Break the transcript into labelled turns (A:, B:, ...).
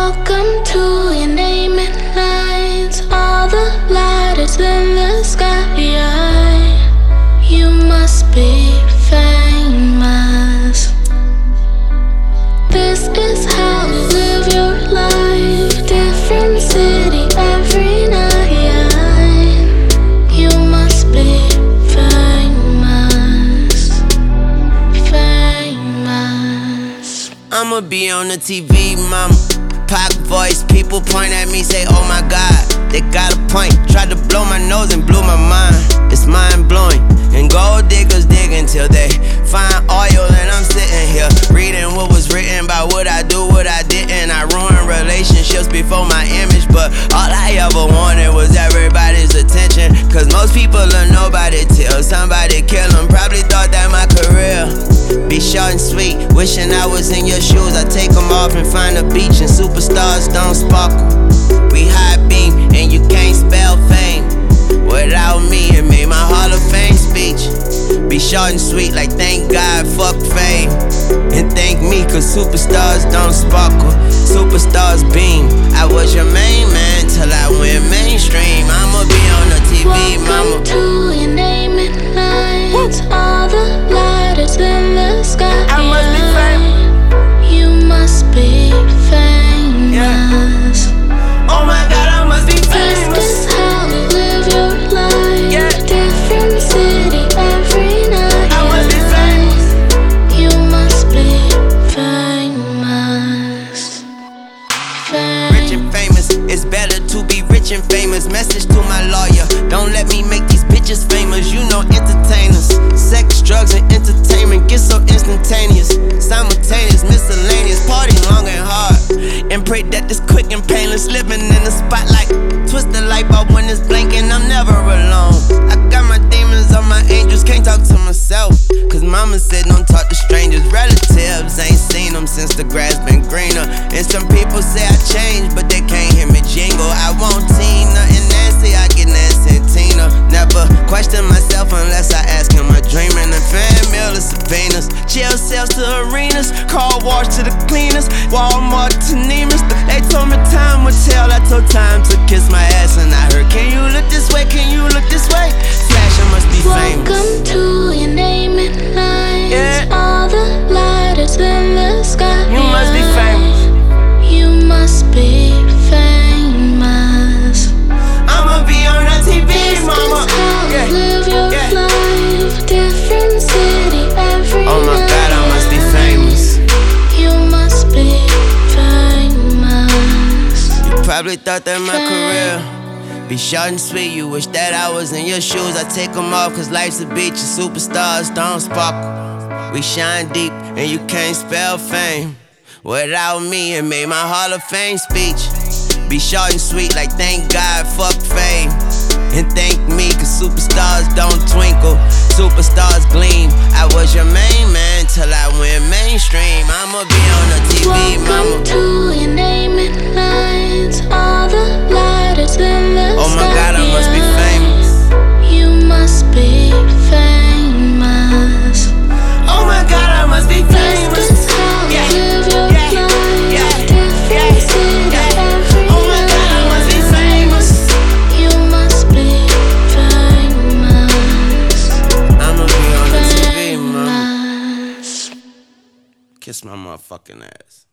A: Welcome to your name and lights, all the lighters in the sky. You must be famous. This is how you live your life, different city every night. You must be famous, famous.
B: I'ma be on the TV, mama. Pac voice, people point at me, say, oh my God, they got a point. Tried to blow my nose and blew my mind. It's mind blowing. And gold diggers dig until they find oil, and I'm sitting here reading what was written about what I do, what I didn't. I ruined relationships before my image, but all I ever wanted was everybody's attention. Cause most people are nobody till somebody kill them. Probably thought that my career be short and sweet. Wishing I was in your shoes. I take them off and find a beach, and superstars don't sparkle. We high beam and you can't spell fame. Without me, it made my Hall of Fame speech be short and sweet, like thank God, fuck fame. And thank me, cause superstars don't sparkle. Superstars beam. I was your main man till I went mainstream. I'ma be on the TV, mama.
A: Welcome to your name and lights, all the lighters in the sky.
B: I must be famous.
A: You must be famous.
B: Oh my God, I must be famous.
A: This is how you live your life, different city every night.
B: I must be famous.
A: You must be famous,
B: Rich and famous, it's better to be rich and famous. Message to my lawyer, don't let me make these bitches famous. You know entertainers, sex, drugs, and entertainment get so instantaneous, simultaneous, miscellaneous, party long and hard, and pray that it's quick and painless. Living in the spotlight, twist the light bulb when it's blinking, I'm never alone. I got my demons on my angels, can't talk to myself, cause mama said don't talk to strangers. Relatives, ain't seen them since the grass been greener. And some people say I changed, but they can't hear me jingle. I want Tina and Nancy, I get Nancy and Tina. Never question myself unless I ask him. I'm dreaming of fan mail to subpoenas, jail cells to arenas, car wash to the cleaners, Walmart to Neiman's. They told me time would tell, I told time to kiss my ass, and I heard, can you look this way, can you look this way? Flash, I must be famous.
A: Welcome to your name and lights, all the lighters in the sky.
B: You must be famous.
A: You must be famous.
B: I'ma be on the TV, mama.
A: This is how you live your life, different city every
B: Oh my
A: night.
B: God, I must be famous.
A: You must be famous.
B: You probably thought that my career be short and sweet. You wish that I was in your shoes. I take them off cause life's a beach and superstars don't sparkle. We shine deep and you can't spell fame. Without me, it made my Hall of Fame speech be short and sweet, like thank God, fuck fame. And thank me, cause superstars don't twinkle, superstars gleam. I was your main man till I went mainstream. I'ma be on the TV, mama.
A: Welcome to your name and lights, all the lighters in the sky.
B: Oh my God, I must be famous.
A: You must be famous.
B: Oh my God, I must be famous.
A: This is how you live your life, different city every
B: Oh my God, I must be famous.
A: You must be famous.
B: I'ma be on the TV, mama.
A: Famous.
B: Kiss my motherfucking ass.